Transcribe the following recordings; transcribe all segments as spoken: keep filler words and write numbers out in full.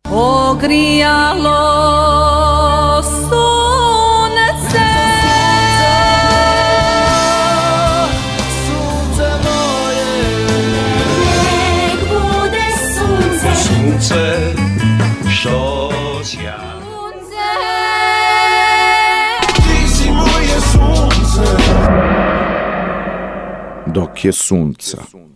ogrijalo sunce. Sunce moje, nek bude sunce, sunce što sja. Ti si moje sunce. Dok je sunca.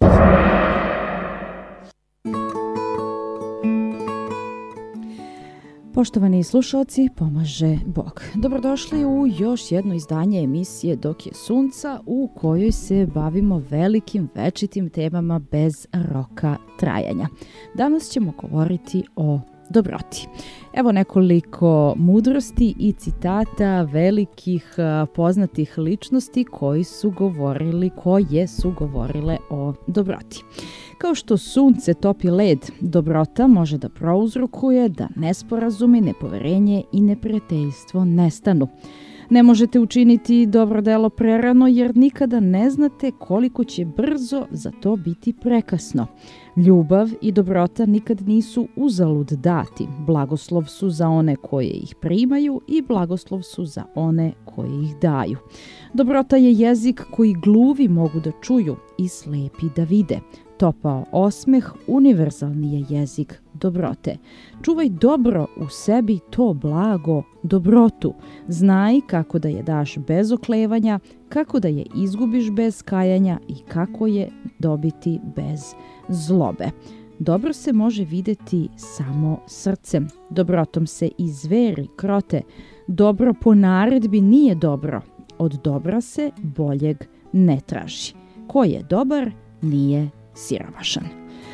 Poštovani slušalci, pomaže Bog. Dobrodošli u još jedno izdanje emisije Dok je sunca, u kojoj se bavimo velikim večitim temama bez roka trajanja. Danas ćemo govoriti o dobroti. Evo nekoliko mudrosti i citata velikih poznatih ličnosti koji su govorili, koje su govorile o dobroti. Kao što sunce topi led, dobrota može da prouzrokuje da nesporazumi, nepoverenje i neprijateljstvo nestanu. Ne možete učiniti dobro delo prerano jer nikada ne znate koliko će brzo za to biti prekasno. Ljubav i dobrota nikad nisu uzalud dati. Blagoslov su za one koje ih primaju i blagoslov su za one koje ih daju. Dobrota je jezik koji gluvi mogu da čuju i slepi da vide. Topao osmeh univerzalni je jezik dobrote. Čuvaj dobro u sebi, to blago, dobrotu. Znaj kako da je daš bez oklevanja, kako da je izgubiš bez kajanja i kako je dobiti bez zlobe. Dobro se može videti samo srcem. Dobrotom se i zveri krote. Dobro po naredbi nije dobro. Od dobra se boljeg ne traži. Ko je dobar, nije siromašan.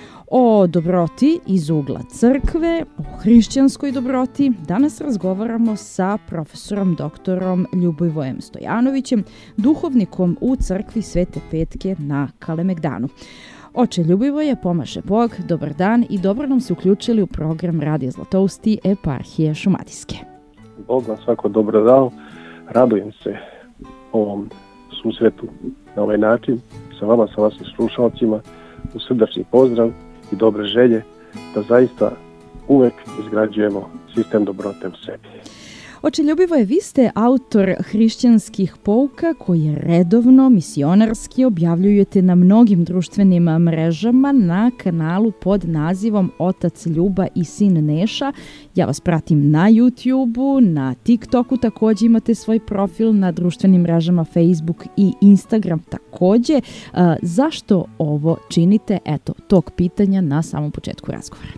O dobroti iz ugla crkve, o hrišćanskoj dobroti, danas razgovaramo sa profesorom doktorom Ljubivojem Stojanovićem, duhovnikom u crkvi Svete Petke na Kalemegdanu. Oče Ljubivoje, pomaže Bog, dobar dan i dobro nam se uključili u program Radija Zlatousti eparhije Šumadijske. Bog vam svako dobro dao, radujem se ovom susretu na ovaj način, sa vama, sa vašim slušalcima, u srdačni pozdrav i dobre želje da zaista uvek izgrađujemo sistem dobrote u sebi. Oče Ljubivoje, vi ste autor hrišćanskih pouka koje redovno, misionarski objavljujete na mnogim društvenim mrežama na kanalu pod nazivom Otac Ljuba i Sin Neša. Ja vas pratim na YouTubeu, na TikToku također imate svoj profil, na društvenim mrežama Facebook i Instagram također. A, zašto ovo činite? Eto, tog pitanja na samom početku razgovora.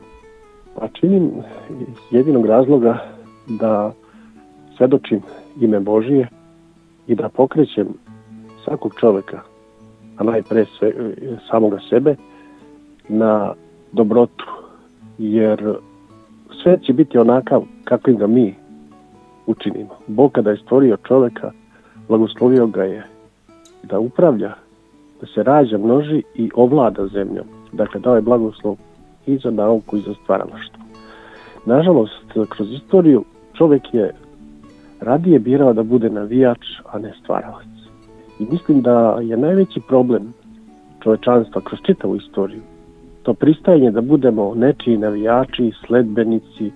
Pa činim iz jedinog razloga da svedočim ime Božije i da pokrećem svakog čovjeka, a najpre sve, samoga sebe, na dobrotu. Jer sve će biti onakav kakvim ga mi učinimo. Bog kada je stvorio čovjeka, blagoslovio ga je da upravlja, da se rađa, množi i ovlada zemljom. Dakle, dao je blagoslov i za nauku i za stvaralaštvo. Nažalost, kroz istoriju čovjek je radije birao da bude navijač, a ne stvaralac. I mislim da je najveći problem čovečanstva kroz čitavu istoriju to pristajanje da budemo nečiji navijači, sledbenici, e,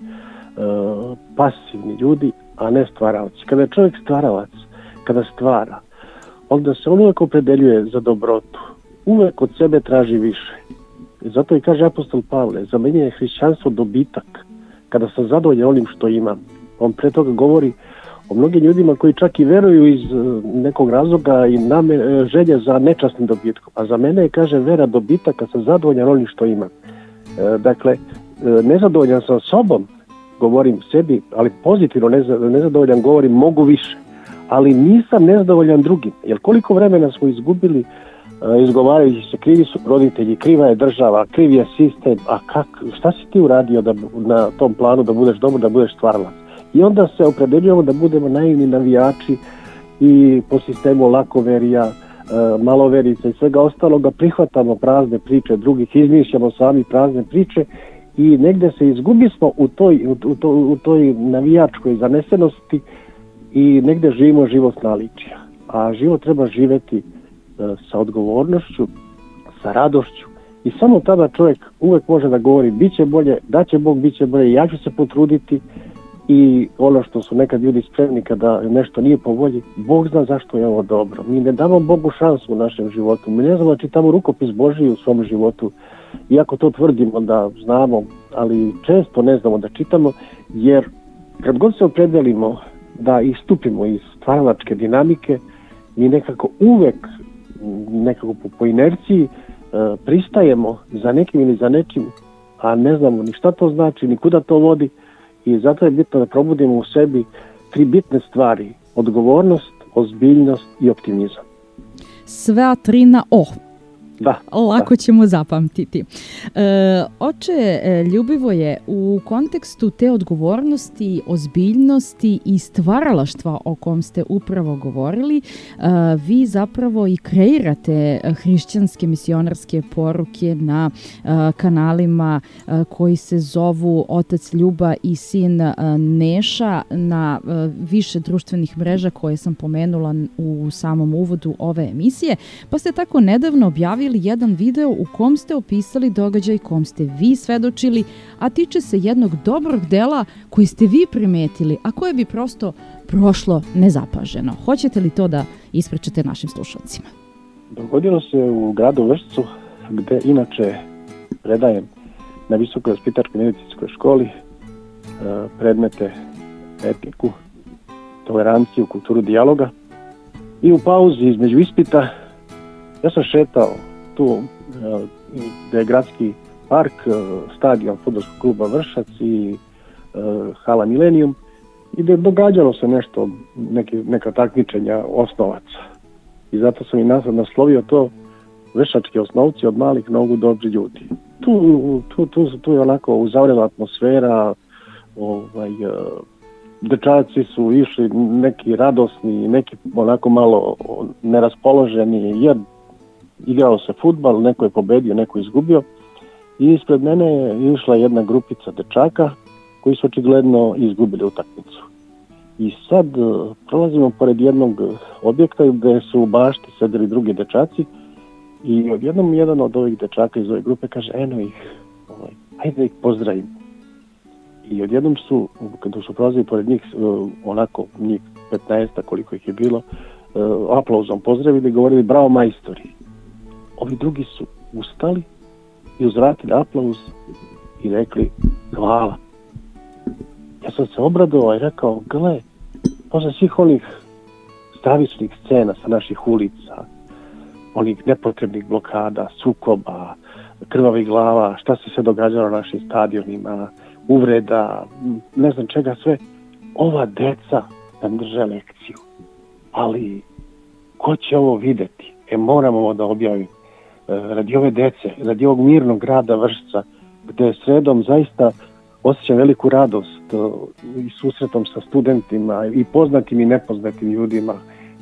pasivni ljudi, a ne stvaralci. Kada je čovjek stvaralac, kada stvara, onda se on uvijek opredeljuje za dobrotu. Uvijek od sebe traži više. I zato i kaže apostol Pavle, za mene je hrišćanstvo dobitak. Kada sam zadovoljan onim što imam. On pre toga govori o mnogim ljudima koji čak i veruju iz nekog razloga i namer, želje za nečasnim dobitkom. A za mene je, kaže, vera dobitak kad sam zadovoljan onim što imam. E, dakle, nezadovoljan sam sobom, govorim sebi, ali pozitivno nezadovoljan govorim mogu više. Ali nisam nezadovoljan drugim. Jer koliko vremena smo izgubili izgovarajući se, krivi su roditelji, kriva je država, kriv je sistem, a kak, šta si ti uradio da, na tom planu da budeš dobar, da budeš stvaralac? I onda se opredeljujemo da budemo naivni navijači i po sistemu lakoverija, maloverica i svega ostaloga prihvatamo prazne priče drugih, izmišljamo sami prazne priče i negde se izgubismo u toj, u, u, to, u toj navijačkoj zanesenosti i negde živimo život naličija. A život treba živeti sa odgovornošću, sa radošću I samo tada čovjek uvek može da govori bit će bolje, da će Bog, bit će bolje, ja ću se potruditi. I ono što su nekad ljudi spremni kada nešto nije po volji, Bog zna zašto je ovo dobro. Mi ne damo Bogu šansu u našem životu. Mi ne znamo da čitamo rukopis Božiji u svom životu. Iako to tvrdimo da znamo, ali često ne znamo da čitamo, jer kad god se opredelimo da istupimo iz stvaralačke dinamike, mi nekako uvek, nekako po, po inerciji, e, pristajemo za nekim ili za nečim, a ne znamo ni šta to znači, ni kuda to vodi. I zato je bitno da probudimo u sebi tri bitne stvari: odgovornost, ozbiljnost i optimizam. Sve tri na O. Da. Lako da. ćemo zapamtiti. E, oče, ljubivo je u kontekstu te odgovornosti, ozbiljnosti i stvaralaštva o kom ste upravo govorili, e, vi zapravo i kreirate hrišćanske misionarske poruke na e, kanalima e, koji se zovu Otac Ljuba i Sin e, Neša na e, više društvenih mreža koje sam pomenula u samom uvodu ove emisije, pa ste tako nedavno objavili jedan video u kom ste opisali događaj kom ste vi svedočili, a tiče se jednog dobrog dela koji ste vi primetili, a koje bi prosto prošlo nezapaženo. Hoćete li to da ispričate našim slušalcima? Dogodilo se u gradu Vršcu, gde inače predajem na Visokoj vaspitačkoj medicinskoj školi predmete etiku, toleranciju, kulturu dijaloga. I u pauzi između ispita ja sam šetao tu gde je gradski park, stadion fudbalskog kluba Vršac i hala Milenijum, i gde događalo se nešto, neki, neka takmičenja osnovaca. I zato sam i nazad naslovio to Vršački osnovci od malih nogu dobri ljudi. Tu, tu, tu, tu je onako uzavrela atmosfera, ovaj, dečaci su išli neki radosni, neki onako malo neraspoloženi, jer igrao se fudbal, neko je pobedio, neko je izgubio, i ispred mene je išla jedna grupica dečaka koji su očigledno izgubili utakmicu. I sad prolazimo pored jednog objekta gde su u bašti sedeli drugi dečaci i odjednom jedan od ovih dečaka iz ove grupe kaže: eno ih, ovaj, ajde da ih pozdravimo. I odjednom su, kada su prolazili pored njih, onako njih petnaest koliko ih je bilo, aplauzom pozdravili i govorili: bravo majstori. Ovi drugi su ustali i uzvratili aplauz i rekli: hvala. Ja sam se obradovao i rekao: gle, posle svih onih stravičnih scena sa naših ulica, onih nepotrebnih blokada, sukoba, krvavih glava, šta se sve događalo na našim stadionima, uvreda, ne znam čega sve, ova deca nam drže lekciju. Ali ko će ovo videti? E, moramo da objavim. Radi ove dece, radi ovog mirnog grada Vršca, gde sredom zaista osjećam veliku radost i susretom sa studentima i poznatim i nepoznatim ljudima,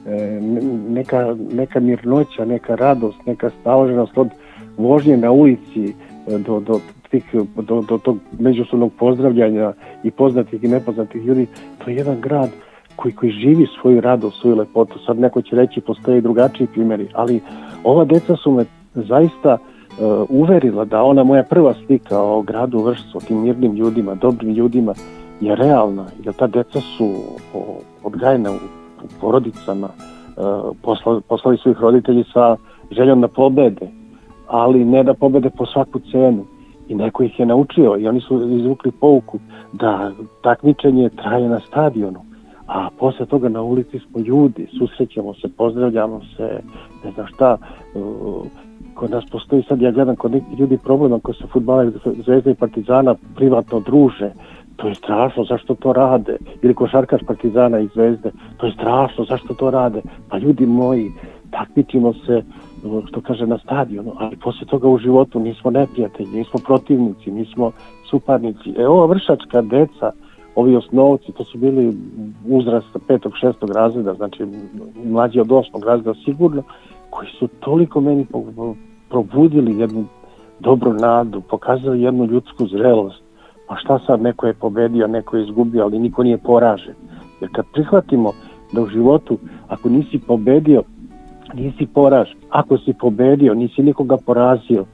neka, neka mirnoća, neka radost, neka staloženost od vožnje na ulici do, do, tih, do, do tog međusobnog pozdravljanja i poznatih i nepoznatih ljudi. To je jedan grad koji, koji živi svoju radost, svoju lepotu. Sad neko će reći postoje i drugačiji primjeri, ali ova deca su me zaista uh, uverila da ona moja prva slika o gradu Vršcu, o tim mirnim ljudima, dobrim ljudima, je realna, jer ta deca su o, odgajena u, u porodicama, uh, posla, poslali su ih roditelji sa željom da pobede, ali ne da pobede po svaku cenu. I neko ih je naučio i oni su izvukli pouku da takmičenje traje na stadionu, a posle toga na ulici smo ljudi, susrećemo se, pozdravljamo se, ne znam šta. Uh, kod nas postoji sad, ja gledam kod nekih ljudi problem ako se fudbaleri Zvezde i Partizana privatno druže. To je strašno, zašto to rade? Ili košarkaš Partizana i Zvezde, to je strašno, zašto to rade? Pa ljudi moji, takmičimo se, što kaže, na stadionu, ali posle toga u životu nismo neprijatelji, nismo protivnici, nismo suparnici. E, ova vršačka deca, ovi osnovci, to su bili uzrasta petog, šestog razreda, znači mlađi od osmog razreda sigurno, koji su toliko meni probudili jednu dobru nadu, pokazali jednu ljudsku zrelost. Pa šta sad, neko je pobedio, neko je izgubio, ali niko nije poražen. Jer kad prihvatimo da u životu, ako nisi pobedio, nisi poražen, ako si pobedio, nisi nikoga porazio,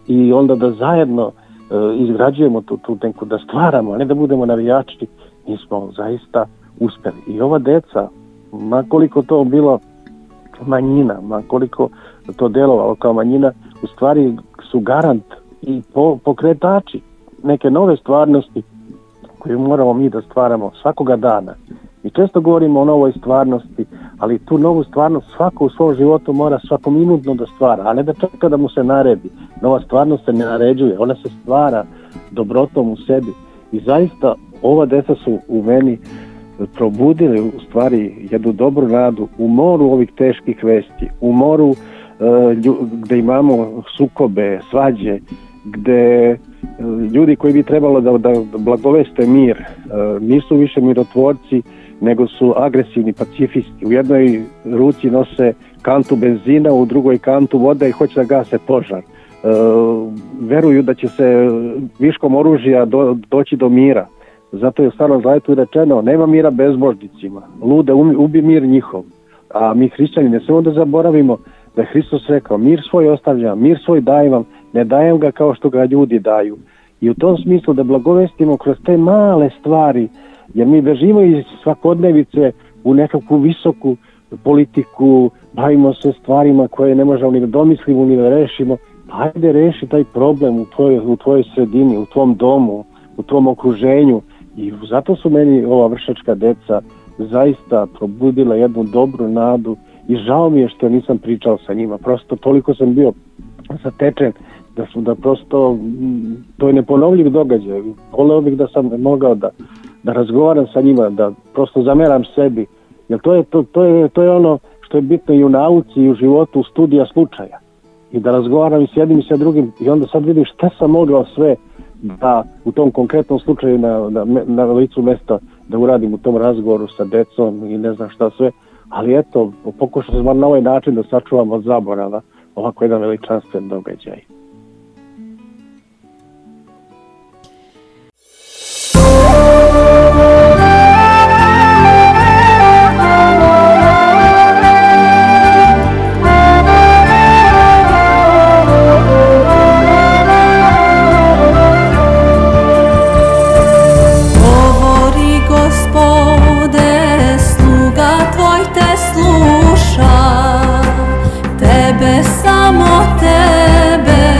i onda da zajedno e, izgrađujemo tu, tu neku, da stvaramo, a ne da budemo navijači, mi smo zaista uspeli. I ova deca, ma koliko to bilo manjina, ma koliko to delovalo kao manjina, u stvari su garant i po, pokretači neke nove stvarnosti koju moramo mi da stvaramo svakoga dana. I često govorimo o novoj stvarnosti, ali tu novu stvarnost svako u svom životu mora svakominutno da stvara, a ne da čeka da mu se naredi. Nova stvarnost se ne naređuje, ona se stvara dobrotom u sebi. I zaista ova deca su u meni probudili u stvari jednu dobru nadu u moru ovih teških vesti, u moru gde imamo sukobe, svađe, gde ljudi koji bi trebalo da, da blagoveste mir nisu više mirotvorci, nego su agresivni pacifisti. U jednoj ruci nose kantu benzina, u drugoj kantu vode i hoće da gase požar. Veruju da će se viškom oružja do, doći do mira. Zato je u Starom Zavetu rečeno, nema mira bezbožnicima, lude ubi mir njihov. A mi hrišćani ne samo da zaboravimo da je Hristos rekao, mir svoj ostavljam, mir svoj dajem vam, ne dajem ga kao što ga ljudi daju. I u tom smislu da blagovestimo kroz te male stvari, jer mi bežimo iz svakodnevice u nekakvu visoku politiku, bavimo se stvarima koje ne možemo ni da domislimo, ni da rešimo. Hajde reši taj problem u tvojoj, u tvojoj sredini, u tvom domu, u tvom okruženju. I zato su meni ova vršačka deca zaista probudila jednu dobru nadu i žao mi je što nisam pričao sa njima. Prosto toliko sam bio zatečen da su da prosto to je neponovljiv događaj. Voleo bih da sam mogao da, da razgovaram sa njima, da prosto zameram sebi. Jer to je, to, to, je, to je ono što je bitno i u nauci i u životu, studija slučaja. I da razgovaram i s jednim i sa drugim i onda sad vidim šta sam mogao sve da u tom konkretnom slučaju na, na, na licu mesta da uradim u tom razgovoru sa decom i ne znam šta sve. Ali eto, pokušao sam na ovaj način da sačuvam od zaborava ovako jedan veličanstven događaj. Samo tebe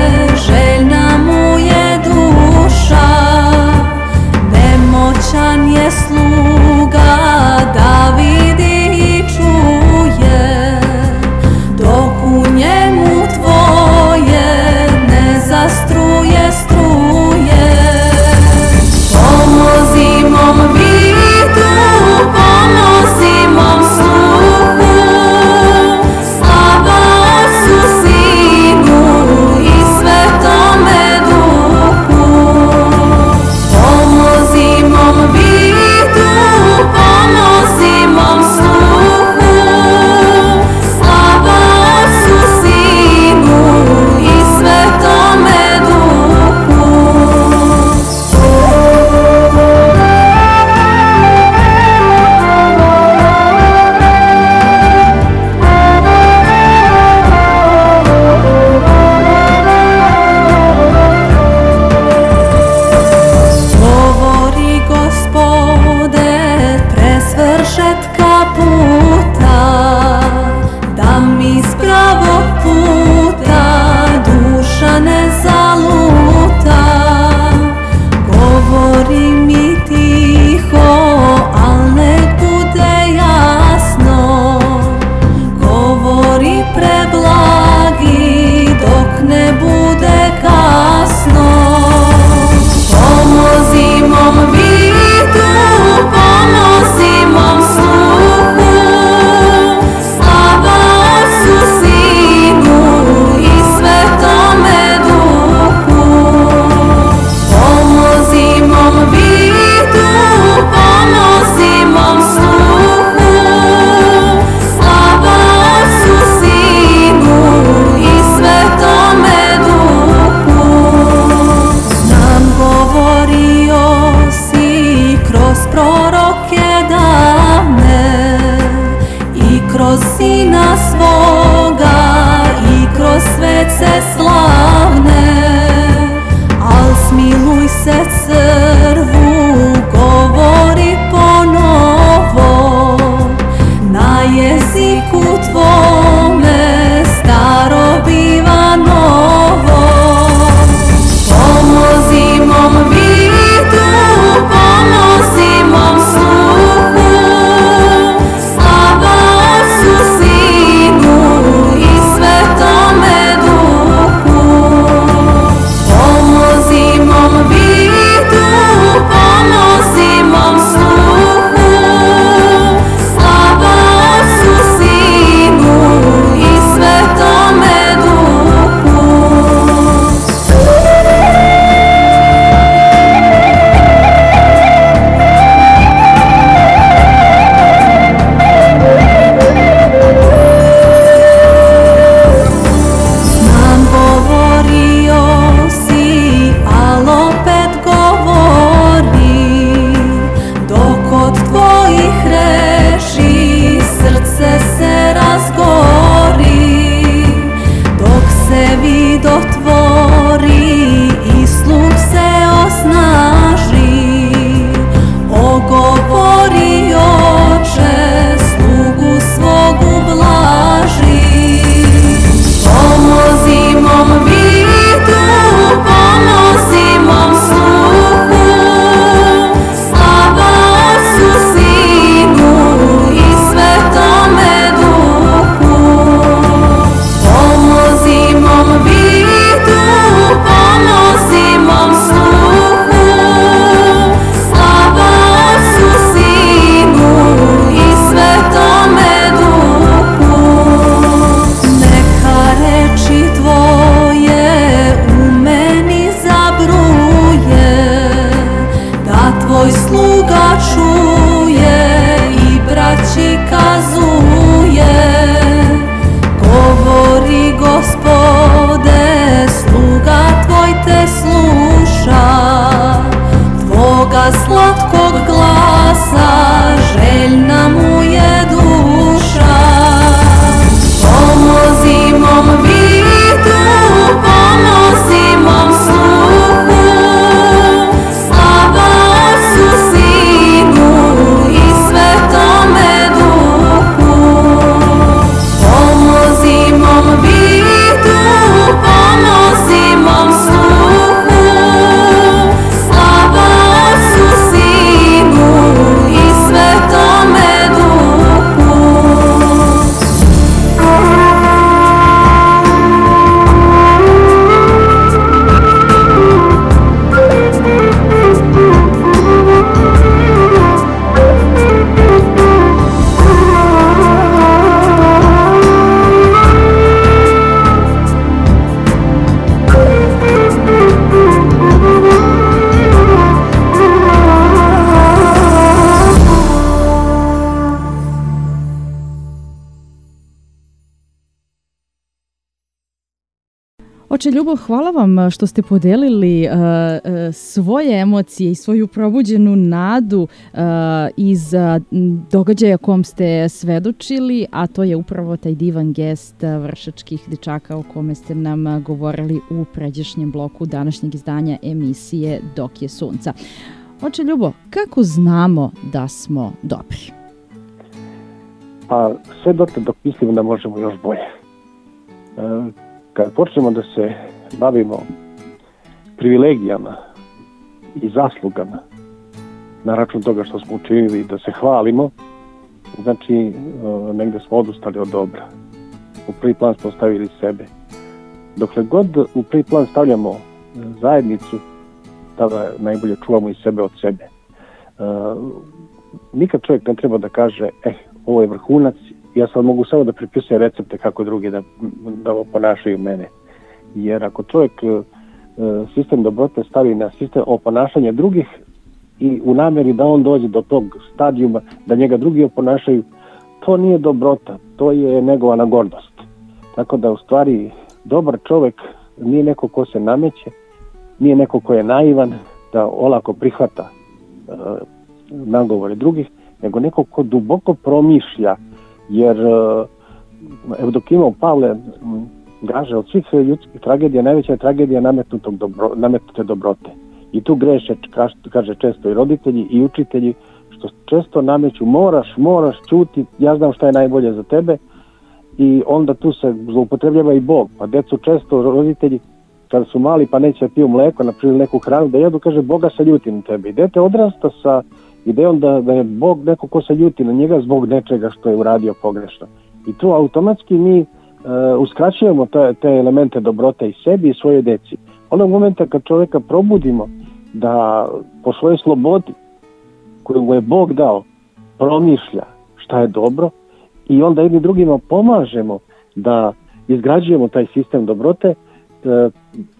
Oče Ljubo, hvala vam što ste podelili uh, uh, svoje emocije i svoju probuđenu nadu uh, iz uh, događaja kom ste svedočili, a to je upravo taj divan gest uh, vršačkih dečaka o kome ste nam uh, govorili u pređašnjem bloku današnjeg izdanja emisije Dok je sunca. Oče Ljubo, kako znamo da smo dobri? Pa sve dotle dok mislimo da možemo još bolje. Uh, Kad počnemo da se bavimo privilegijama i zaslugama na račun toga što smo učinili, da se hvalimo, znači negde smo odustali od dobra. U prvi plan smo stavili sebe. Dokle god u prvi plan stavljamo zajednicu, tada najbolje čuvamo i sebe od sebe. Nikad čovjek ne treba da kaže, eh, ovo je vrhunac, ja sad mogu samo da pripisujem recepte kako drugi da, da oponašaju mene. Jer ako čovjek e, sistem dobrote stavi na sistem oponašanja drugih i u namjeri da on dođe do tog stadijuma da njega drugi oponašaju, to nije dobrota, to je negovana gordost. Tako da u stvari dobar čovjek nije neko ko se nameće, nije neko ko je naivan da olako prihvata e, nagovore drugih, nego neko ko duboko promišlja. Jer Evdokimov Pavle kaže, od svih ljudskih tragedija najveća je tragedija nametnutog dobro, nametnute dobrote. I tu greše, kaže često i roditelji i učitelji, što često nameću moraš, moraš čuti, ja znam šta je najbolje za tebe, i onda tu se zloupotrebljava i Bog. Pa decu često roditelji, kada su mali pa neće piju mleko, naprimjer neku hranu da jedu, kaže Boga se ljuti na tebe. I dete odrasta sa idejom da, da je Bog neko ko se ljuti na njega zbog nečega što je uradio pogrešno. I tu automatski mi e, uskraćujemo te, te elemente dobrote i sebi i svojoj deci. Onog momenta kad čovjeka probudimo da po svojoj slobodi koju mu je Bog dao promišlja šta je dobro i onda jedni drugima pomažemo da izgrađujemo taj sistem dobrote e,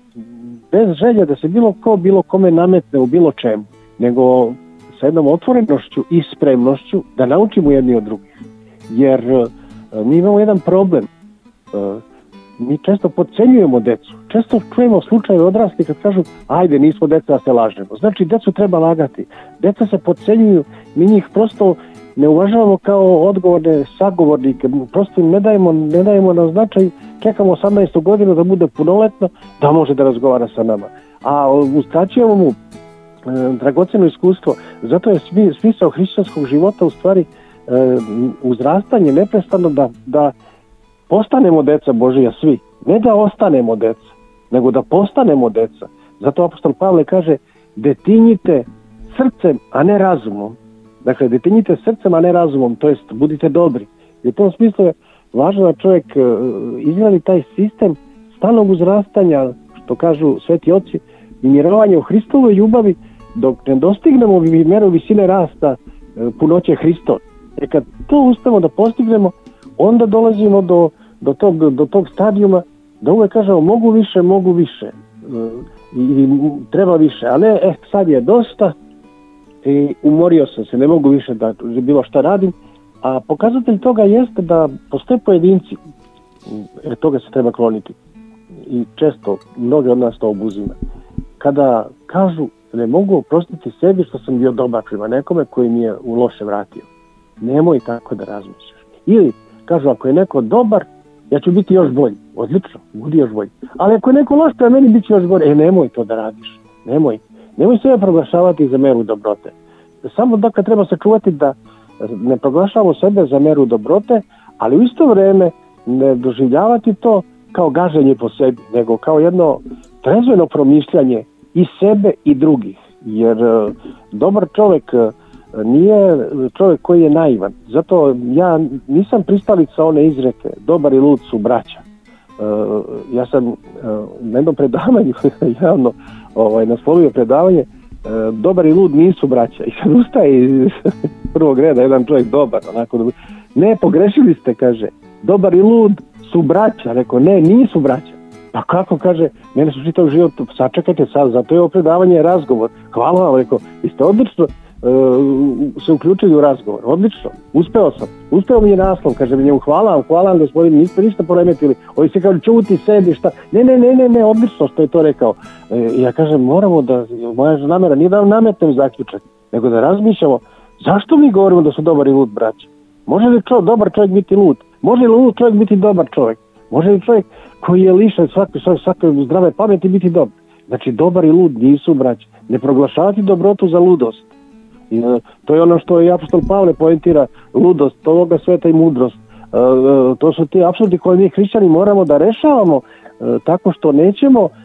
bez želje da se bilo ko bilo kome nametne u bilo čemu, nego sa jednom otvorenošću i spremnošću da naučimo jedni od drugih. Jer uh, mi imamo jedan problem. Uh, mi često podcenjujemo decu. Često čujemo slučaje odrasli kad kažu ajde nismo deca da se lažemo. Znači decu treba lagati. Deca se podcenjuju, mi njih prosto ne uvažavamo kao odgovorne sagovornike. Prosto im ne dajemo, ne dajemo na značaj, čekamo osamnaestu godinu da bude punoletno da može da razgovara sa nama. A uskraćujemo mu dragoceno iskustvo. Zato je smisao hrišćanskog života u stvari e, uzrastanje neprestano da, da postanemo deca Božija svi. Ne da ostanemo deca, nego da postanemo deca. Zato apostol Pavle kaže detinjite srcem, a ne razumom. Dakle, detinjite srcem, a ne razumom, to jest budite dobri. I u tom smislu je važno da čovjek e, izgradi taj sistem stalnog uzrastanja, što kažu sveti oci, i mirovanje u Hristovoj ljubavi dok ne dostignemo meru visine rasta e, punoće Hristova. E kad to uspemo da postignemo, onda dolazimo do, do, tog, do tog stadijuma da uvek kažemo mogu više, mogu više e, i, i treba više, a ne eh, sad je dosta i umorio sam se, ne mogu više da bilo šta radim. A pokazatelj toga jeste da postoje pojedinci, jer toga se treba kloniti i često mnogi od nas to obuzima, kada kažu ne mogu oprostiti sebi što sam bio dobar prema nekome koji mi je u loše vratio. Nemoj tako da razmišljaš. Ili kažu ako je neko dobar, ja ću biti još bolji. Odlično, budi još bolji. Ali ako je neko loš, a meni bit će još bolje. E, nemoj to da radiš. Nemoj. Nemoj sebe proglašavati za meru dobrote. Samo dakle treba se čuvati da ne proglašavamo sebe za meru dobrote, ali u isto vreme ne doživljavati to kao gaženje po sebi, nego kao jedno trezveno promišljanje i sebe i drugih. Jer uh, dobar čovjek uh, nije čovjek koji je naivan. Zato ja nisam pristalica one izreke dobar i lud su braća. Uh, ja sam uh, na jednom predavanju javno ovaj, naslovio predavanje uh, dobar i lud nisu braća. I sad ustaje iz prvog reda jedan čovjek dobar. Onako, ne, pogrešili ste, kaže. Dobar i lud su braća. Rekao, ne, nisu braća. Pa kako, kaže, mene su čitao život, sačekajte sad, zato je ovo predavanje razgovor. Hvala vam, rekao, vi ste odlično se uključili u razgovor. Odlično, uspeo sam. Uspeo mi je naslov, kaže mi njemu hvala vam, hvala vam gospodin, niste ništa poremetili. Ovi se kaže čuti, sedi, šta. Ne, ne, ne, ne, ne, odlično što je to rekao. I ja kažem, moramo da, moja namera nije da vam nametnem zaključak, nego da razmišljamo zašto mi govorimo da su dobar i lud braća. Može li čo, dobar čovjek biti lud? Može li lud čovjek biti dobar čovjek? Može li čovjek koji je lišen svake, svake zdrave pameti biti dobar? Znači, dobar i lud nisu braća. Ne proglašavati dobrotu za ludost. I, uh, to je ono što i apostol Pavle poentira, ludost, ovoga sveta i mudrost. Uh, uh, to su ti apsurdi koje mi hrišćani moramo da rešavamo uh, tako što nećemo uh,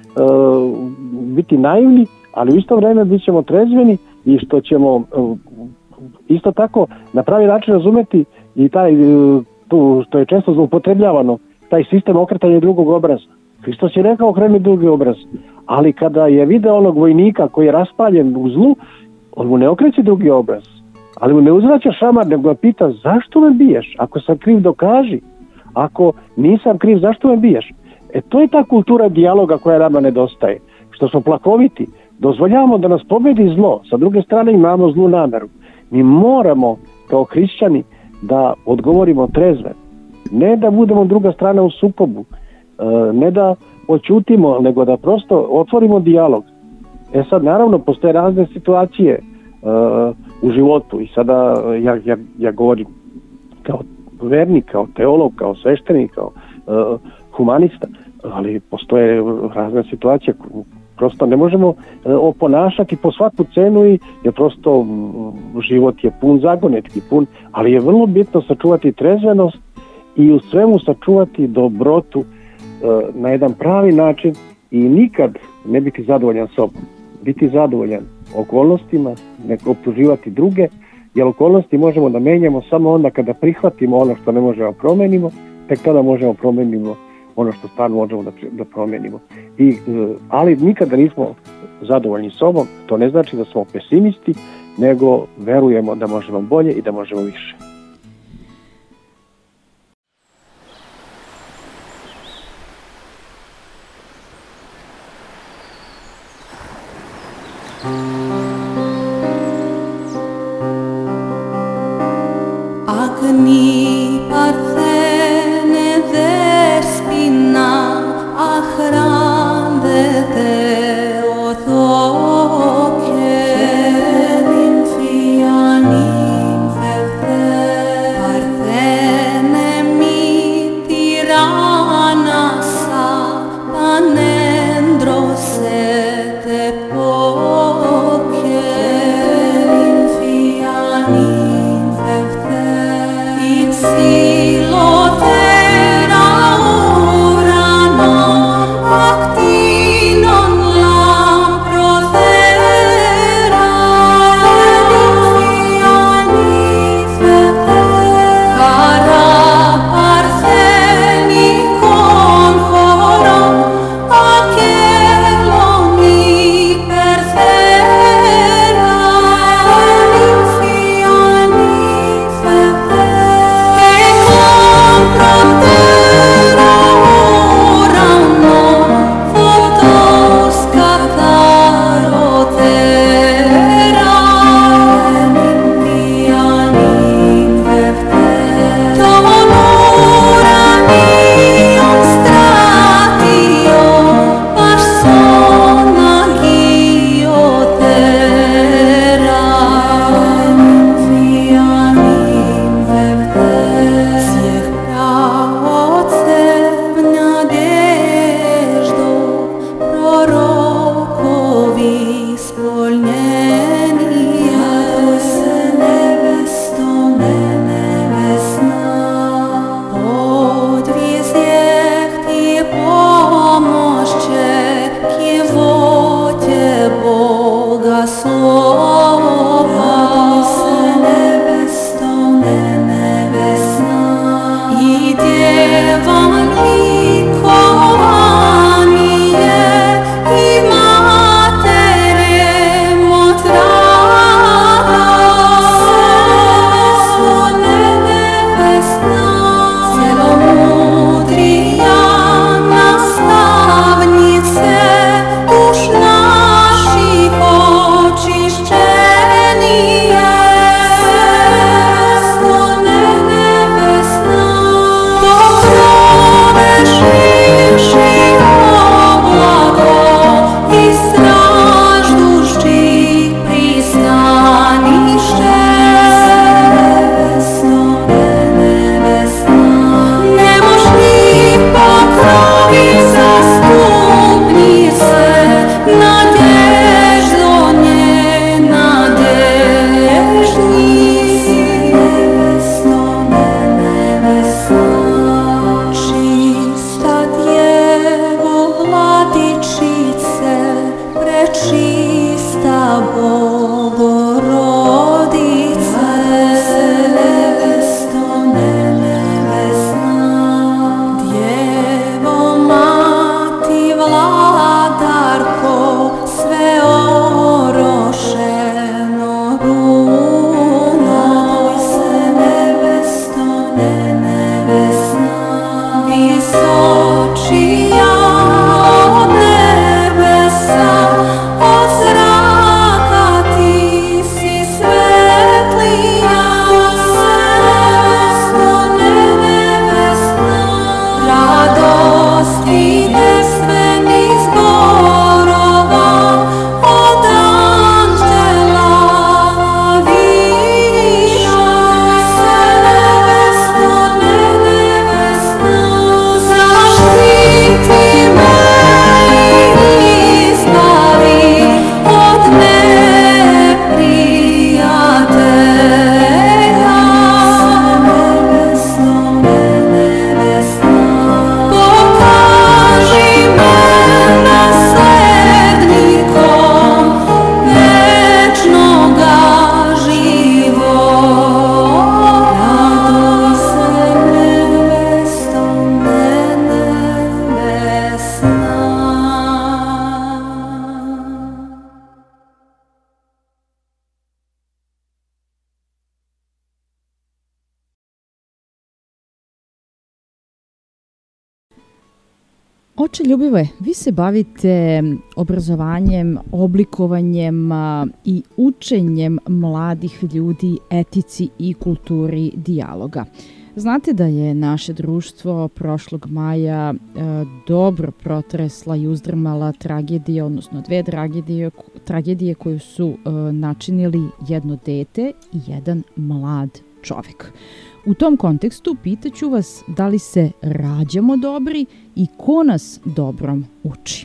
biti naivni, ali u isto vrijeme bit ćemo trezveni i što ćemo uh, isto tako na pravi način razumeti i taj, uh, tu, što je često zloupotrebljavano, taj sistem okretanja drugog obraza. Hristos je rekao okreni drugi obraz, ali kada je video onog vojnika koji je raspaljen u zlu, on mu ne okreće drugi obraz, ali mu ne uzvraća šamar, nego ga pita zašto me biješ, ako sam kriv dokaži, ako nisam kriv zašto me biješ. E to je ta kultura dijaloga koja nama nedostaje, što smo plakoviti, dozvoljavamo da nas pobedi zlo, sa druge strane imamo zlu nameru. Mi moramo kao hrišćani da odgovorimo trezve, ne da budemo druga strana u sukobu, ne da oćutimo, nego da prosto otvorimo dijalog. E sad, naravno, postoje razne situacije uh, u životu i sada ja, ja, ja govorim kao vernik, kao teolog, kao sveštenik, kao uh, humanista, ali postoje razne situacije, prosto ne možemo uh, oponašati po svaku cenu i jer prosto um, život je pun zagonetki, pun, ali je vrlo bitno sačuvati trezvenost i u svemu sačuvati dobrotu uh, na jedan pravi način i nikad ne biti zadovoljan sobom. Biti zadovoljan okolnostima, ne optuživati druge, jer okolnosti možemo da menjamo samo onda kada prihvatimo ono što ne možemo promenimo, tek tada možemo promenimo ono što stvarno možemo da, da promenimo. I, ali nikada nismo zadovoljni sobom, to ne znači da smo pesimisti, nego verujemo da možemo bolje i da možemo više. Agni Parthene Despina Achrande Theothoke Nymphianin Fefte Parthene Mitiranasa Panendrosete Poke Nymphianin Fefte Silotera Urano Actinon Lamprothe čista Bogorodice, nevesto nebesna, Djevo mati vladarko, sve orošeno runo, raduj se nevesto nebesna, visočija od nebesa, od zraka ti si svetlija, nevesto nebesna, radosti nesvenih zborova, od anđela viša, nevesto nebesna, zaštiti me i izbavi od neprijatelja, nevesto nebesna, pokaži me naslednikom večnoga života, raduj se nevesto nebesna. Oče Ljubivoje, vi se bavite obrazovanjem, oblikovanjem a, i učenjem mladih ljudi etici i kulturi dijaloga. Znate da je naše društvo prošlog maja e, dobro protresla i uzdrmala tragedija, odnosno dve tragedije, tragedije koju su e, načinili jedno dete i jedan mlad čovek. U tom kontekstu pitaću vas da li se rađamo dobri i ko nas dobrom uči?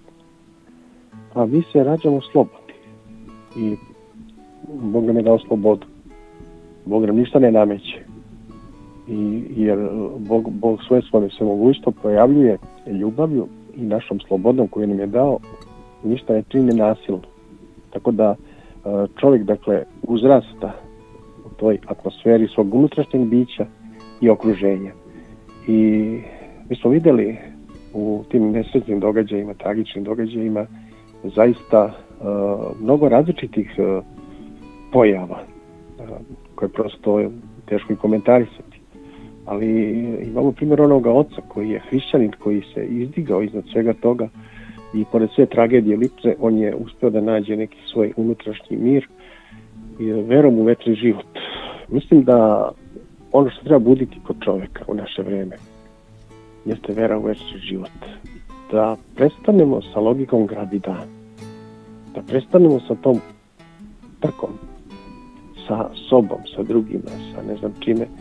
A mi se rađamo slobodni i Bog nam je dao slobodu. Bog nam ništa ne nameće. I, jer Bog, Bog svoje svoje svemogućstvo projavljuje ljubavlju i našom slobodom koju nam je dao, ništa ne čini nasilno. Tako da čovjek, dakle, uzrasta u toj atmosferi svog unutrašnjeg bića i okruženja. I mi smo vidjeli u tim nesretnim događajima, tragičnim događajima, zaista uh, mnogo različitih uh, pojava uh, koje prosto je teško i komentarisati. Ali imamo primjer onoga oca koji je hrišćanin, koji se izdigao iznad svega toga i pored sve tragedije lične, on je uspio da nađe neki svoj unutrašnji mir i verom u večni život. Mislim da ono što treba buditi kod čoveka u naše vreme jeste vera u večni život. Da prestanemo sa logikom gradi dan. Da prestanemo sa tom trkom, sa sobom, sa drugima, sa ne znam čime. E,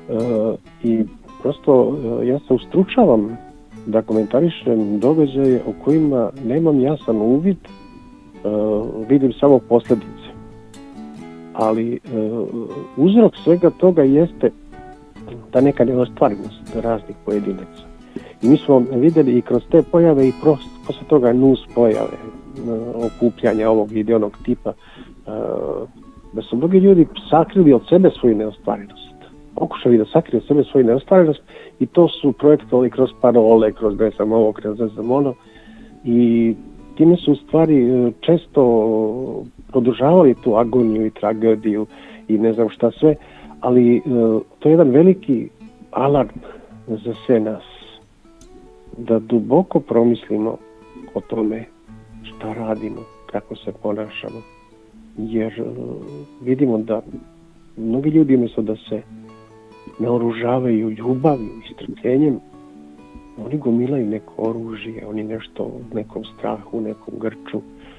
I prosto e, ja se ustručavam da komentarišem događaje o kojima nemam jasan uvid, e, vidim samo posljedice. Ali e, uzrok svega toga jeste ta neka neostvarenost raznih pojedinaca. I mi smo vidjeli i kroz te pojave i prosto, posle toga nus pojave, okupljanja ovog ili onog tipa, da su mnogi ljudi sakrili od sebe svoju neostvarenost. Pokušali da sakriju od sebe svoju neostvarenost i to su projektovali kroz parole, kroz ne znam ovo, kroz ne znam ono. I time su u stvari često produžavali tu agoniju i tragediju i ne znam šta sve, ali to je jedan veliki alarm za sve nas. Da duboko promislimo o tome šta radimo, kako se ponašamo. Jer uh, vidimo da mnogi ljudi umjesto da se naoružavaju ljubavlju i strpljenjem, oni gomilaju neko oružje, oni nešto u nekom strahu, u nekom grču,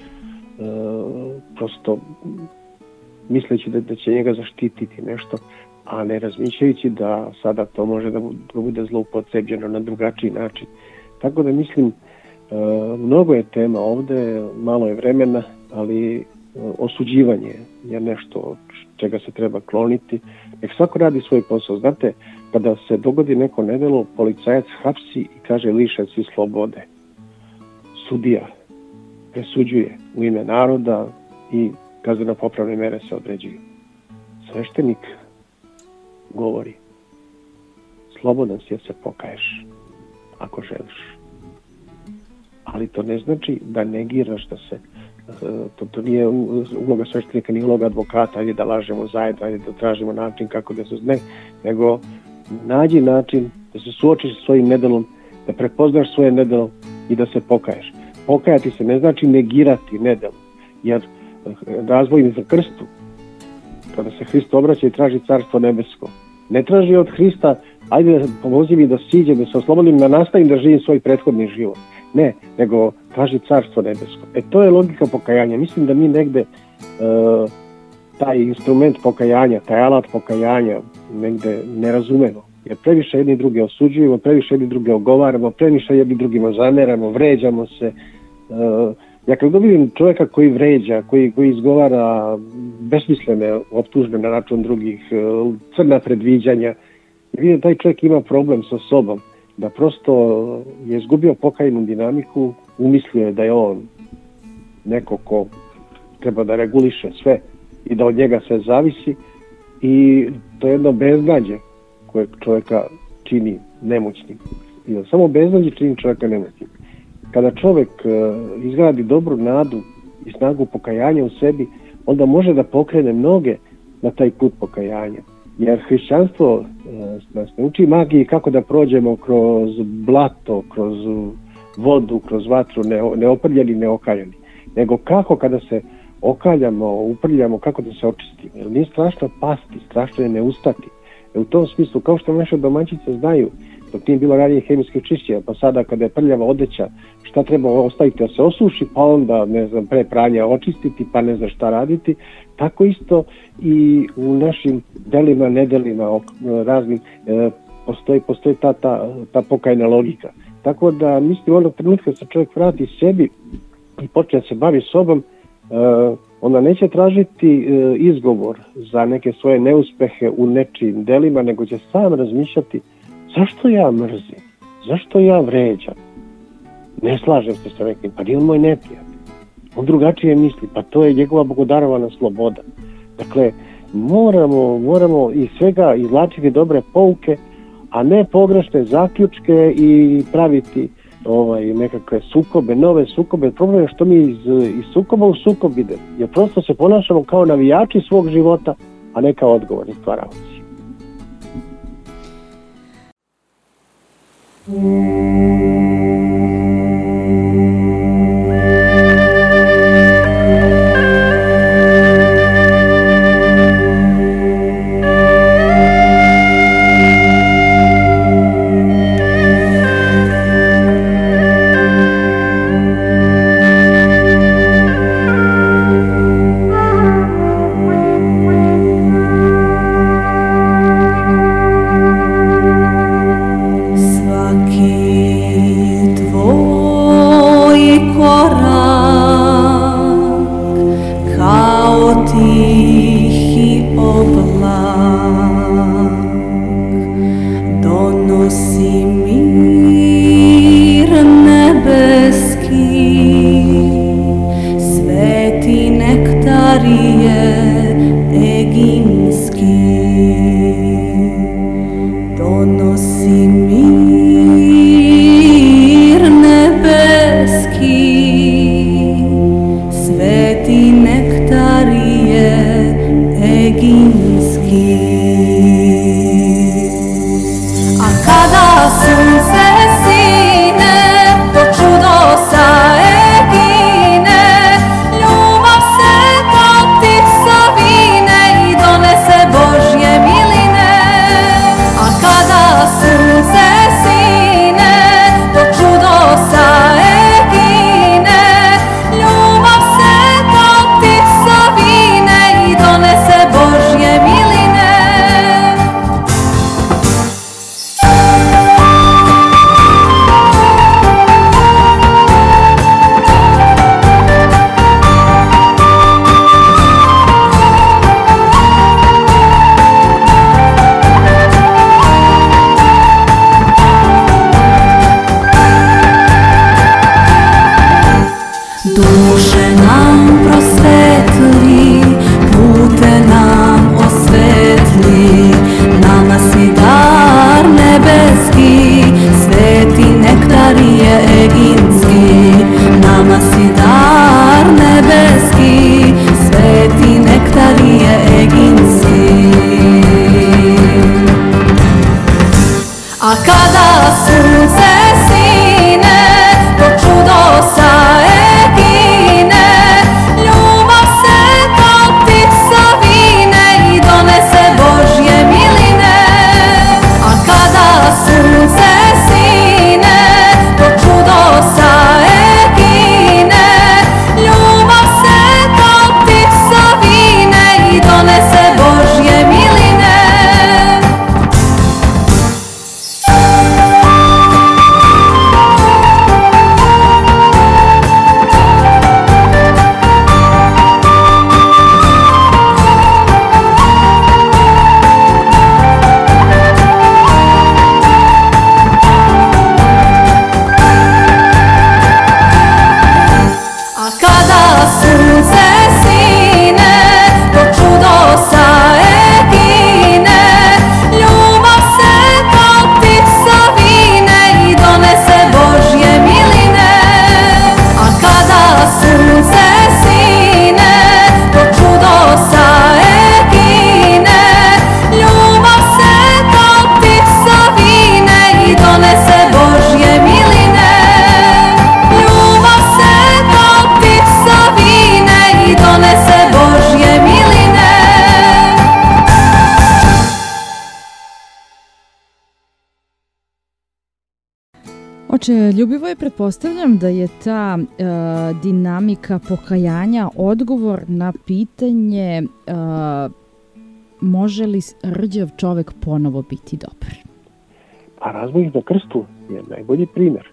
uh, prosto misleći da, da će njega zaštititi nešto, a ne razmišljajući da sada to može da bude zloupotrebljeno na drugačiji način. Tako da mislim, mnogo je tema ovde, malo je vremena, ali osuđivanje je nešto od čega se treba kloniti. Nek svako radi svoj posao. Znate, kada se dogodi neko nedelo, policajac hapsi i kaže lišen si slobode. Sudija presuđuje u ime naroda i kazneno-popravne mere se određuju. Sveštenik govori, slobodan si da se pokaješ ako želiš. Ali to ne znači da negiraš da se, to, to nije uloga sveštenika, nije uloga advokata, ajde da lažemo zajedno, ajde da tražimo način kako da se, ne, nego nađi način da se suočiš sa svojim nedelom, da prepoznaš svoje nedelo i da se pokaješ. Pokajati se ne znači negirati nedelo, jer razvojim za krstu, kada se Hristo obraća i traži carstvo nebesko, ne traži od Hrista, ajde pomozi mi da siđem, da se oslobodim, da nastavim da živim svoj prethodni život. Ne, nego traži carstvo nebesko. E to je logika pokajanja. Mislim da mi negde uh, taj instrument pokajanja, taj alat pokajanja negde ne razumemo. Jer previše jedni druge osuđujemo, previše jedni druge ogovaramo, previše jedni drugima zameramo, vređamo se. Uh, ja kad vidim čovjeka koji vređa, koji, koji izgovara besmislene optužbe na račun drugih, uh, crna predviđanja, vidim da taj čovjek ima problem sa sobom, da prosto je izgubio pokajnu dinamiku, umislio je da je on neko ko treba da reguliše sve i da od njega sve zavisi, i to je jedno beznađe koje čovjeka čini nemoćnim. I samo beznađe čini čovjeka nemoćnim. Kada čovjek izgradi dobru nadu i snagu pokajanja u sebi, onda može da pokrene mnoge na taj put pokajanja. Jer hrišćanstvo nas ne uči magiji kako da prođemo kroz blato, kroz vodu, kroz vatru, neoprljeni, neokaljani. Nego kako kada se okaljamo, uprljamo, kako da se očistimo. Jer nije strašno pasti, strašno je ne ustati. E u tom smislu, kao što naše domaćice znaju, dok nije bilo ranije hemijske čišćenja, pa sada kada je prljava odeća, šta treba ostaviti da se osuši, pa onda, ne znam, pre pranja očistiti, pa ne znam šta raditi. Tako isto i u našim delima, nedelima raznim e, postoji, postoji ta, ta, ta pokajna logika. Tako da mislim onog trenutka se čovjek vrati sebi i počne da se bavi sobom, e, onda neće tražiti e, izgovor za neke svoje neuspehe u nečijim delima, nego će sam razmišljati zašto ja mrzim, zašto ja vređam, ne slažem se sa nekim, pa nije on moj neprijatelj. On drugačije misli, pa to je njegova bogodarovana sloboda. Dakle, moramo, moramo iz svega izvlačiti dobre pouke, a ne pogrešne zaključke i praviti ovaj, nekakve sukobe, nove sukobe. Problem je što mi iz, iz sukoba u sukob idemo, jer prosto se ponašamo kao navijači svog života, a ne kao odgovorni stvaravac. Božje miline. sunce sine, to čudo sa Egine, ljubav se kao ptica vine i donese Božje miline. A kada sunce sine, to čudo sa Egine, ljubav se kao ptica vine i donese Božje miline. Ljubav se kao ptica vine i donese Božje miline. Oče, Ljubivoje, pretpostavljam da je ta e, dinamika pokajanja odgovor na pitanje e, može li rđav čovek ponovo biti dobar? A razbojnik na krstu je najbolji primjer.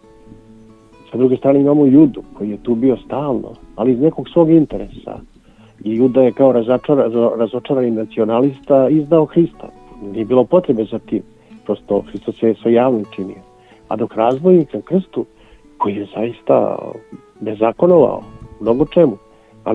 Sa druge strane imamo Judu koji je tu bio stalno, ali iz nekog svog interesa. I Juda je kao razočara, razočarani nacionalista izdao Hrista. Nije bilo potrebe za tim. Prosto Hristos je sve javno činio. A dok razbojnik na krstu, koji je zaista bezakonovao mnogo čemu, ali,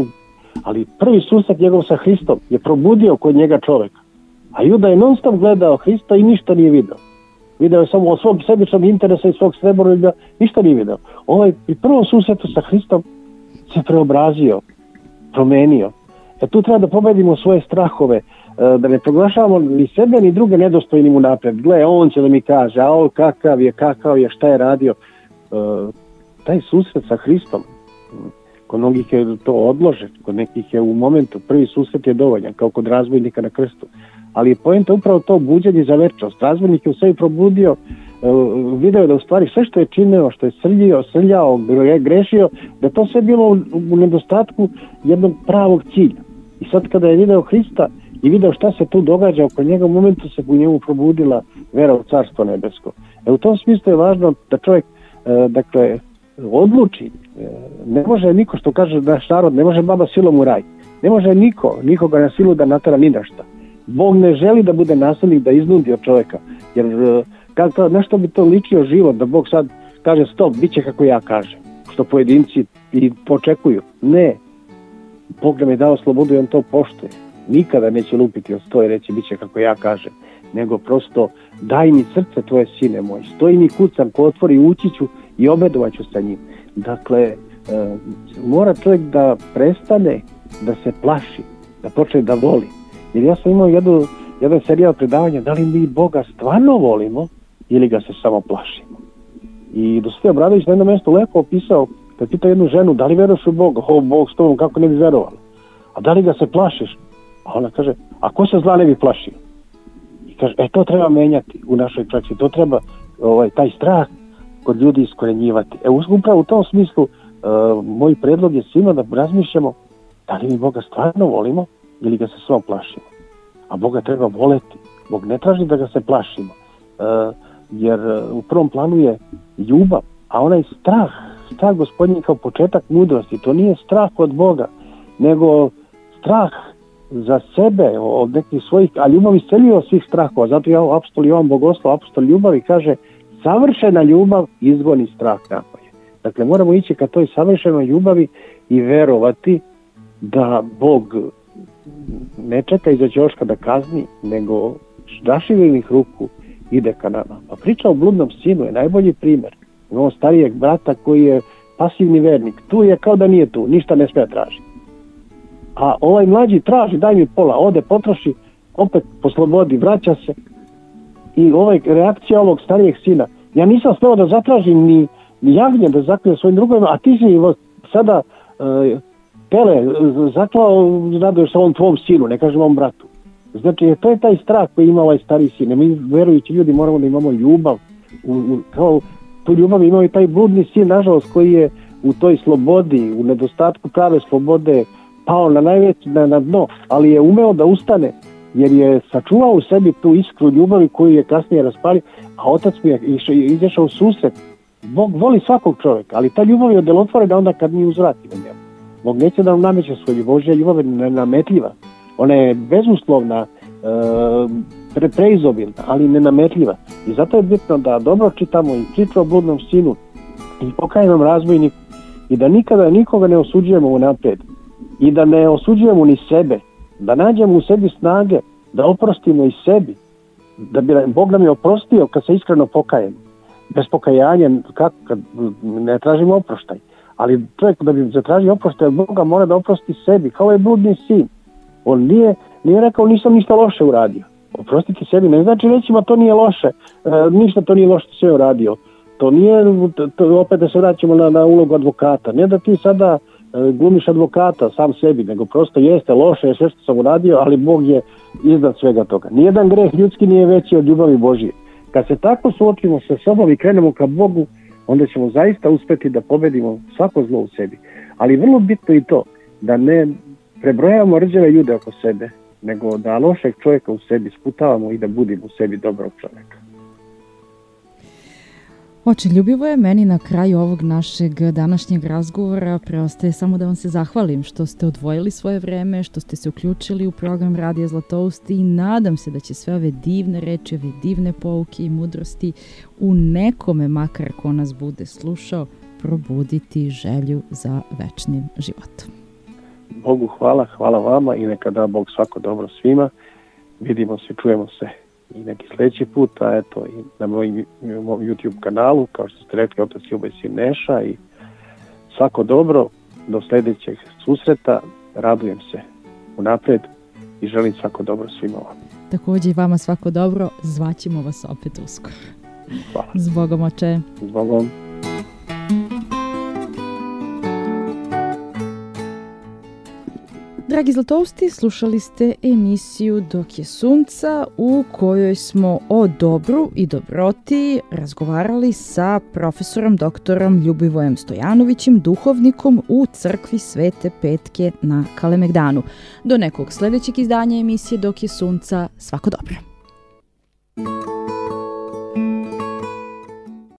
ali prvi susret njegov sa Hristom je probudio kod njega čoveka. A Juda je non stop gledao Hrista i ništa nije video. Video je samo o svom sebičnom interesa i svog srebroljublja, ništa nije video. Ovaj pri prvom susretu sa Hristom se preobrazio, promenio. E tu treba da pobedimo svoje strahove, da ne proglašavamo ni sebe ni druge nedostojnim unapred. Gle, on će da mi kaže, a on kakav je, kakav je, šta je radio. E, taj susret sa Hristom, kod mnogih je to odlože, kod nekih je u momentu, prvi susret je dovoljan, kao kod razbojnika na krstu. Ali je poenta upravo to buđenje za večnost. Razbojnik je u sebi probudio, e, video da u stvari sve što je činio, što je srljio, srljao, grešio, da to sve bilo u, u nedostatku jednog pravog cilja. I sad kada je video Hrista i video šta se tu događa oko njega, u momentu se u njemu probudila vera u Carstvo nebesko. E, u tom smislu je važno da čovjek e, dakle, odluči. E, ne može niko, što kaže naš narod, ne može baba silom u raj. Ne može niko, nikoga na silu da natera ni na šta. Bog ne želi da bude nasilnik, da iznudi od čovjeka. Jer e, kako, nešto bi to ličio život, da Bog sad kaže stop, bit će kako ja kažem. Što pojedinci i počekuju. Ne. Bog nam je dao slobodu i on to poštuje. Nikada neće lupiti od sto i reći bit će kako ja kažem, nego prosto daj mi srce tvoje, sine moj, stoji mi kucam, ko otvori ući ću i obedovat ću sa njim. Dakle, e, mora čovjek da prestane da se plaši, da počne da voli. Jer ja sam imao jednu, jedan serijal predavanja, da li mi Boga stvarno volimo ili ga se samo plašimo. I Dositej Obradović na jednom mjestu lepo opisao, kad pita jednu ženu, da li veruješ u Boga? O, Bog s tobom, kako ne bi verovala? A da li ga se plašiš? A ona kaže, a ko se zla ne bi plašio? I kaže, e to treba menjati u našoj praksi, to treba ovaj, taj strah kod ljudi iskorenjivati. E upravo u tom smislu uh, moj predlog je svima da razmišljamo da li mi Boga stvarno volimo ili ga se samo plašimo. A Boga treba voleti. Bog ne traži da ga se plašimo. Uh, jer uh, u prvom planu je ljubav, a onaj strah, strah Gospodnji kao početak mudrosti, to nije strah od Boga, nego strah za sebe, od nekih svojih, a ljubav isceljuje od svih strahova. Zato je apostol Jovan Bogoslov, apostol ljubavi, kaže savršena ljubav izgoni strah napolje. Dakle, moramo ići ka toj savršenoj ljubavi i verovati da Bog ne čeka iza ćoška da kazni, nego raširenih ruku ide ka nama. Pa priča o bludnom sinu je najbolji primjer. Imamo starijeg brata koji je pasivni vernik. Tu je kao da nije tu, ništa ne smije tražiti. A ovaj mlađi traži, daj mi pola, ode, potroši, opet po slobodi, vraća se. I ovaj reakcija ovog starijeg sina, ja nisam smeo da zatražim ni, ni jagnje da zaklije svojim drugovima, a ti si sada e, tele zaklao, raduješ sa ovom tvom sinu, ne kažem ovom bratu. Znači, to je taj strah koji ima ovaj stariji sin. Mi, verujući ljudi, moramo da imamo ljubav. U, u, kao tu ljubav imao i taj bludni sin, nažalost, koji je u toj slobodi, u nedostatku prave slobode, pao na najveće, na, na dno, ali je umeo da ustane, jer je sačuvao u sebi tu iskru ljubavi koju je kasnije raspalio, a otac mu je izašao u susret. Bog voli svakog čovjeka, ali ta ljubav je delotvorena onda kad mi uzvratimo njemu. Bog neće da nam nameće svoju, Božja ljubav je nenametljiva. Ona je bezuslovna, e, preizobilna, ali nenametljiva. I zato je bitno da dobro čitamo i priču o bludnom sinu i pokajnom razbojniku i da nikada nikoga ne osuđujemo unapred. i da ne osuđujemo ni sebe, da nađemo u sebi snage, da oprostimo i sebi, da bi Bog nam je oprostio kad se iskreno pokajemo. Bez pokajanja, kako, kad ne tražimo oproštaj, ali čovjek da bi zatražio oproštaj od Boga mora da oprosti sebi, kao je bludni sin. On nije, nije rekao nisam ništa loše uradio. Oprostiti sebi ne znači reći ma to nije loše, e, ništa to nije loše sve uradio. To nije, to, opet da se vraćamo na, na ulogu advokata. Ne da ti sada e, glumiš advokata sam sebi, nego prosto jeste loše je sve što sam uradio, ali Bog je iznad svega toga. Nijedan greh ljudski nije veći od ljubavi Božije. Kad se tako suočimo sa sobom i krenemo ka Bogu, onda ćemo zaista uspjeti da pobedimo svako zlo u sebi. Ali vrlo bitno i to, da ne prebrojavamo rđave ljude oko sebe, nego da lošeg čovjeka u sebi sputavamo i da budimo u sebi dobrog čovjeka. Oče, ljubivo je meni na kraju ovog našeg današnjeg razgovora. Preostaje samo da vam se zahvalim što ste odvojili svoje vreme, što ste se uključili u program Radija Zlatousti i nadam se da će sve ove divne reči, ove divne pouke i mudrosti u nekome, makar ko nas bude slušao, probuditi želju za večnim životom. Bogu hvala, hvala vama i neka da Bog svako dobro svima. Vidimo se, čujemo se i neki sljedeći put, a eto i na mojim, mojom YouTube kanalu, kao što ste rekli, otac Ljubo i sin Neša, i svako dobro, do sljedećeg susreta, radujem se unaprijed i želim svako dobro svima vam. Također i vama svako dobro, zvaćemo vas opet uskoro. Hvala. S Bogom, oče. S Bogom. Dragi Zlatousti, slušali ste emisiju Dok je sunca u kojoj smo o dobru i dobroti razgovarali sa profesorom doktorom Ljubivojem Stojanovićem, duhovnikom u crkvi Svete Petke na Kalemegdanu. Do nekog sljedećeg izdanja emisije Dok je sunca, svako dobro.